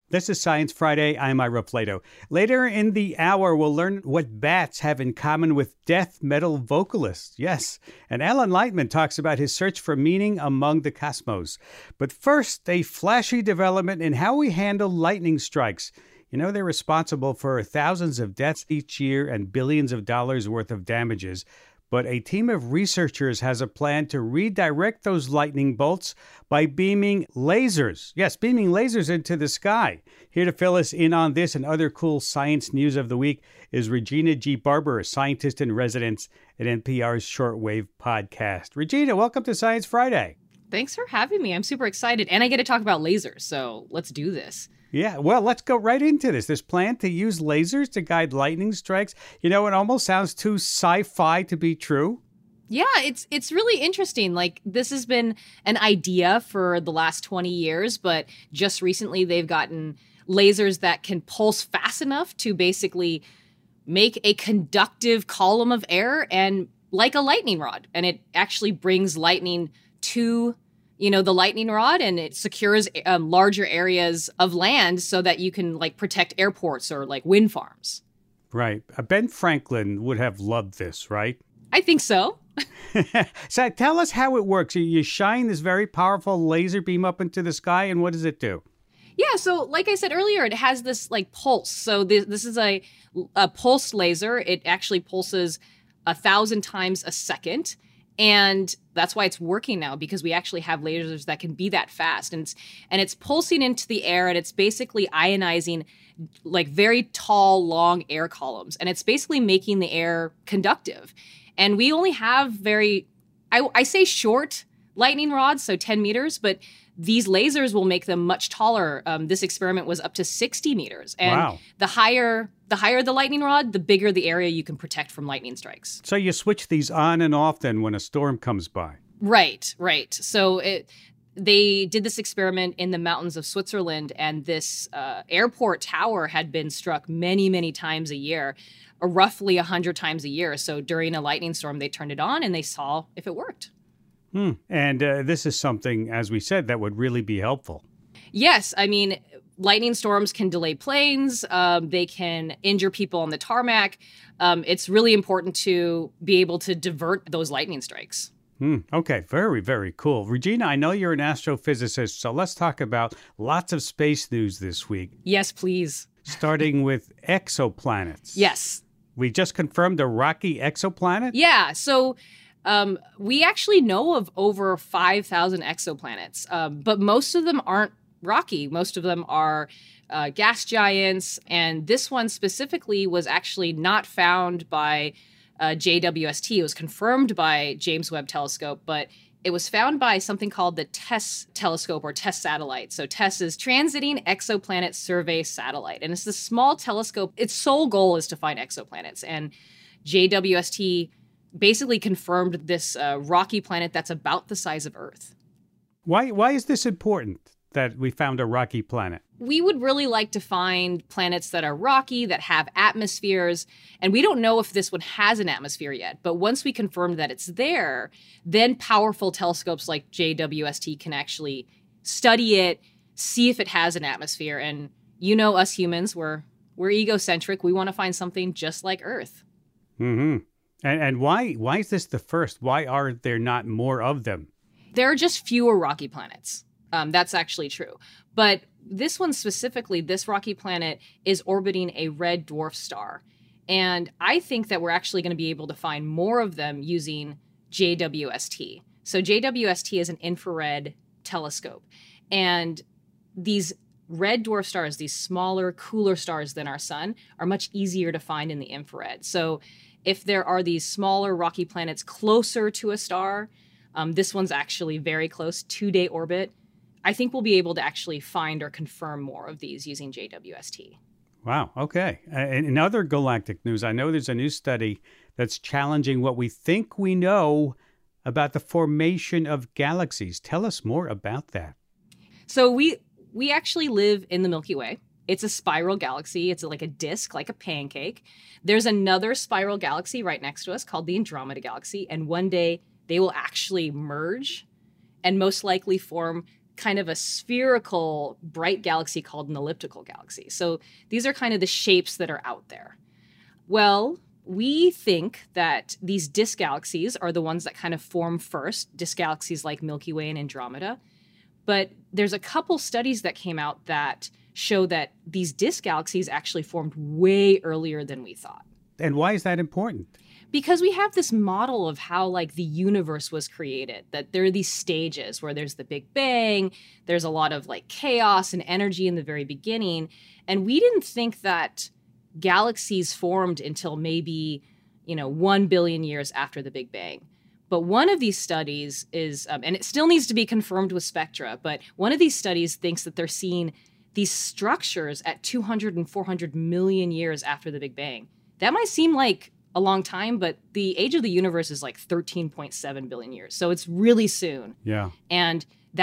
This is Science Friday. I'm Ira Flato. Later in the hour, we'll learn what bats have in common with death metal vocalists. Yes, and Alan Lightman talks about his search for meaning among the cosmos. But first, a flashy development in how we handle lightning strikes. You know, they're responsible for thousands of deaths each year and billions of dollars worth of damages. But a team of researchers has a plan to redirect those lightning bolts by beaming lasers. Yes, beaming lasers into the sky. Here to fill us in on this and other cool science news of the week is Regina G. Barber, a scientist in residence at NPR's Shortwave podcast. Regina, welcome to Science Friday. Thanks for having me. I'm super excited. And I get to talk about lasers, so let's do this. Yeah, well, let's go right into this. This plan to use lasers to guide lightning strikes. You know, it almost sounds too sci-fi to be true. Yeah, it's really interesting. Like, this has been an idea for the last 20 years, but just recently they've gotten lasers that can pulse fast enough to basically make a conductive column of air and like a lightning rod. And it actually brings lightning to the lightning rod, and it secures larger areas of land so that you can protect airports or wind farms. Right. Ben Franklin would have loved this, right? I think so. So tell us how it works. You shine this very powerful laser beam up into the sky, and what does it do? Yeah, so like I said earlier, it has this pulse. So this is a pulse laser. It actually pulses 1,000 times a second. And that's why it's working now, because we actually have lasers that can be that fast. And it's pulsing into the air, and it's basically ionizing very tall, long air columns. And it's basically making the air conductive. And we only have I say short lightning rods, so 10 meters, but these lasers will make them much taller. This experiment was up to 60 meters. And wow. The higher the lightning rod, the bigger the area you can protect from lightning strikes. So you switch these on and off then when a storm comes by. Right. So they did this experiment in the mountains of Switzerland, and this airport tower had been struck many, many times a year, or roughly 100 times a year. So during a lightning storm, they turned it on and they saw if it worked. And this is something, as we said, that would really be helpful. Yes. I mean, lightning storms can delay planes. They can injure people on the tarmac. It's really important to be able to divert those lightning strikes. Okay. Very, very cool. Regina, I know you're an astrophysicist, so let's talk about lots of space news this week. Yes, please. Starting with exoplanets. Yes. We just confirmed a rocky exoplanet? Yeah. So we actually know of over 5,000 exoplanets, but most of them aren't rocky. Most of them are gas giants. And this one specifically was actually not found by JWST. It was confirmed by James Webb Telescope, but it was found by something called the TESS telescope or TESS satellite. So TESS is Transiting Exoplanet Survey Satellite. And it's this small telescope. Its sole goal is to find exoplanets. And JWST basically confirmed this rocky planet that's about the size of Earth. Why is this important that we found a rocky planet? We would really like to find planets that are rocky, that have atmospheres. And we don't know if this one has an atmosphere yet. But once we confirm that it's there, then powerful telescopes like JWST can actually study it, see if it has an atmosphere. And us humans, we're egocentric. We want to find something just like Earth. Mm-hmm. And why is this the first? Why are there not more of them? There are just fewer rocky planets. That's actually true. But this one specifically, this rocky planet, is orbiting a red dwarf star. And I think that we're actually going to be able to find more of them using JWST. So JWST is an infrared telescope. And these red dwarf stars, these smaller, cooler stars than our sun, are much easier to find in the infrared. So if there are these smaller rocky planets closer to a star, this one's actually very close, 2-day orbit, I think we'll be able to actually find or confirm more of these using JWST. Wow. Okay. In other galactic news, I know there's a new study that's challenging what we think we know about the formation of galaxies. Tell us more about that. So we actually live in the Milky Way. It's a spiral galaxy. It's like a disk, like a pancake. There's another spiral galaxy right next to us called the Andromeda Galaxy. And one day they will actually merge and most likely form kind of a spherical, bright galaxy called an elliptical galaxy. So these are kind of the shapes that are out there. Well, we think that these disk galaxies are the ones that kind of form first, disk galaxies like Milky Way and Andromeda. But there's a couple studies that came out that show that these disk galaxies actually formed way earlier than we thought. And why is that important? Because we have this model of how like the universe was created, that there are these stages where there's the Big Bang, there's a lot of like chaos and energy in the very beginning. And we didn't think that galaxies formed until maybe, 1 billion years after the Big Bang. But one of these studies is, and it still needs to be confirmed with spectra, but one of these studies thinks that they're seeing these structures at 200 and 400 million years after the Big Bang. That might seem like a long time, but the age of the universe is like 13.7 billion years. So it's really soon. Yeah. And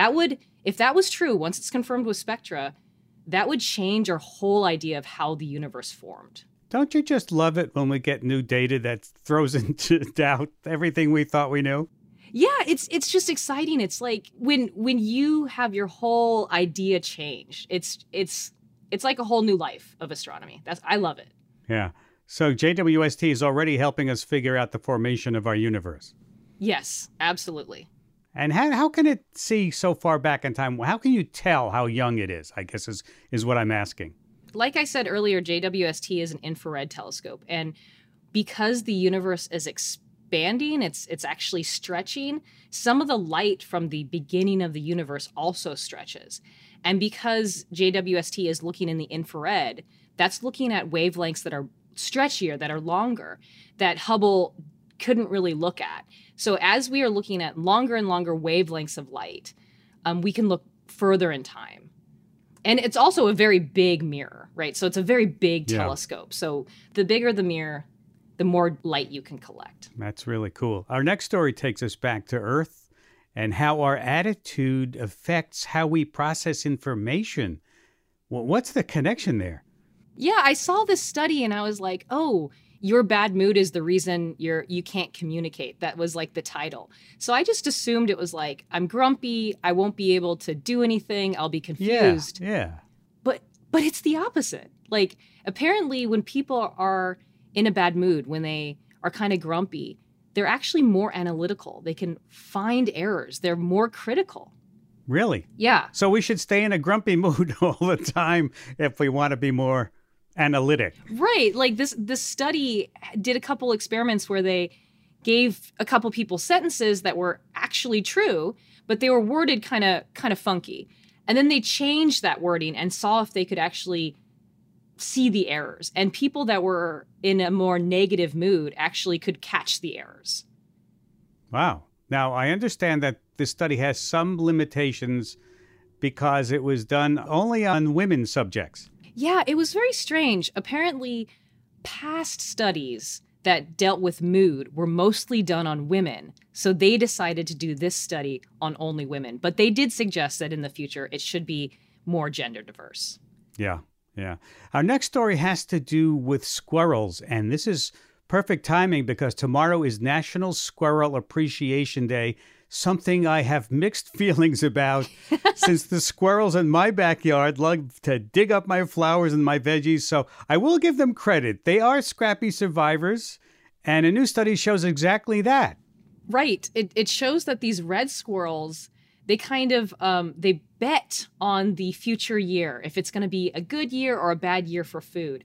if that was true, once it's confirmed with spectra, that would change our whole idea of how the universe formed. Don't you just love it when we get new data that throws into doubt everything we thought we knew? Yeah, it's just exciting. It's like when you have your whole idea changed. It's like a whole new life of astronomy. I love it. Yeah. So JWST is already helping us figure out the formation of our universe. Yes, absolutely. And how can it see so far back in time? How can you tell how young it is, I guess is what I'm asking. Like I said earlier, JWST is an infrared telescope. And because the universe is expanding, it's actually stretching, some of the light from the beginning of the universe also stretches. And because JWST is looking in the infrared, that's looking at wavelengths that are stretchier, that are longer, that Hubble couldn't really look at. So as we are looking at longer and longer wavelengths of light, we can look further in time. And it's also a very big mirror, right? So it's a very big telescope. So the bigger the mirror, the more light you can collect. That's really cool. Our next story takes us back to Earth and how our attitude affects how we process information. Well, what's the connection there? Yeah, I saw this study and I was like, oh, your bad mood is the reason you can't communicate. That was like the title. So I just assumed it was like, I'm grumpy, I won't be able to do anything, I'll be confused. Yeah. But it's the opposite. Like, apparently when people are in a bad mood, when they are kind of grumpy, they're actually more analytical. They can find errors. They're more critical. Really? Yeah. So we should stay in a grumpy mood all the time if we want to be more analytic. Right. Like this study did a couple experiments where they gave a couple people sentences that were actually true, but they were worded kind of funky. And then they changed that wording and saw if they could actually see the errors. And people that were in a more negative mood actually could catch the errors. Wow. Now, I understand that this study has some limitations because it was done only on women subjects. Yeah, it was very strange. Apparently, past studies that dealt with mood were mostly done on women. So they decided to do this study on only women. But they did suggest that in the future, it should be more gender diverse. Yeah. Our next story has to do with squirrels. And this is perfect timing because tomorrow is National Squirrel Appreciation Day, something I have mixed feelings about since the squirrels in my backyard love to dig up my flowers and my veggies. So I will give them credit. They are scrappy survivors. And a new study shows exactly that. Right. It shows that these red squirrels, they kind of, they bet on the future year, if it's going to be a good year or a bad year for food.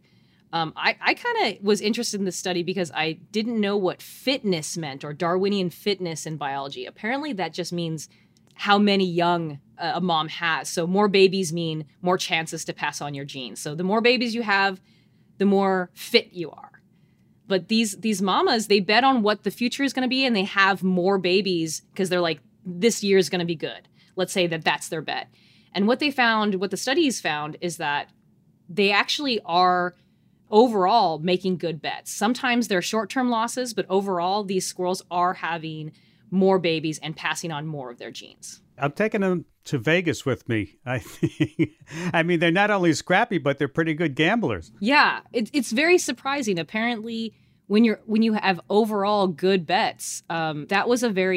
I kind of was interested in this study because I didn't know what fitness meant or Darwinian fitness in biology. Apparently that just means how many young a mom has. So more babies mean more chances to pass on your genes. So the more babies you have, the more fit you are. But these mamas, they bet on what the future is going to be and they have more babies because they're like, this year is going to be good. Let's say that's their bet. And what the studies found is that they actually are overall making good bets. Sometimes they're short-term losses, but overall these squirrels are having more babies and passing on more of their genes. I'm taking them to Vegas with me. I think. I mean, they're not only scrappy, but they're pretty good gamblers. Yeah, it's very surprising. Apparently, when you have overall good bets, that was a very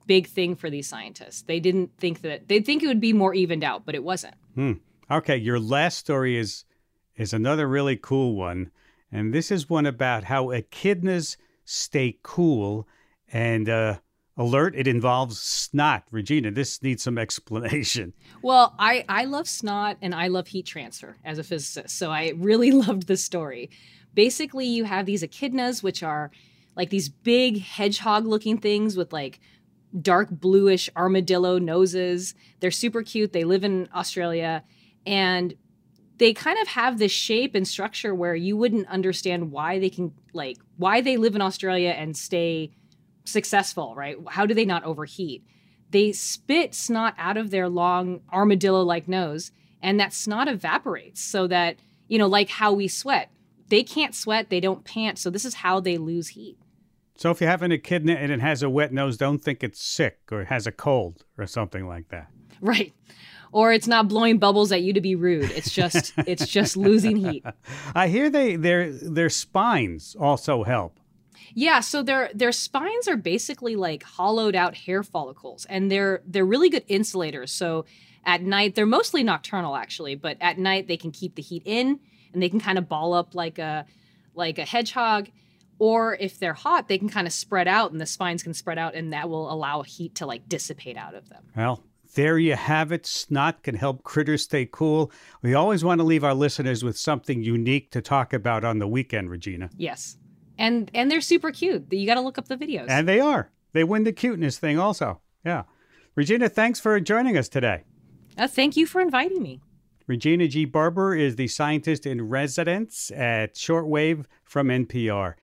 big thing for these scientists. They didn't think that, they'd think it would be more evened out, but it wasn't. Okay, your last story is another really cool one. And this is one about how echidnas stay cool. And alert, it involves snot. Regina, this needs some explanation. Well, I love snot and I love heat transfer as a physicist. So I really loved this story. Basically, you have these echidnas, which are like these big hedgehog-looking things with like dark bluish armadillo noses. They're super cute. They live in Australia. And they kind of have this shape and structure where you wouldn't understand why they live in Australia and stay successful, right? How do they not overheat? They spit snot out of their long armadillo-like nose, and that snot evaporates so that, like how we sweat. They can't sweat, they don't pant, so this is how they lose heat. So if you have an echidna and it has a wet nose, don't think it's sick or has a cold or something like that. Right. Or it's not blowing bubbles at you to be rude. It's just losing heat. I hear their spines also help. Yeah, so their spines are basically like hollowed out hair follicles, and they're really good insulators. So at night, they're mostly nocturnal actually, but at night they can keep the heat in and they can kind of ball up like a hedgehog. Or if they're hot, they can kind of spread out and the spines can spread out, and that will allow heat to like dissipate out of them. Well, there you have it. Snot can help critters stay cool. We always want to leave our listeners with something unique to talk about on the weekend, Regina. Yes. And they're super cute. You got to look up the videos. And they are. They win the cuteness thing also. Yeah. Regina, thanks for joining us today. Thank you for inviting me. Regina G. Barber is the scientist in residence at Shortwave from NPR.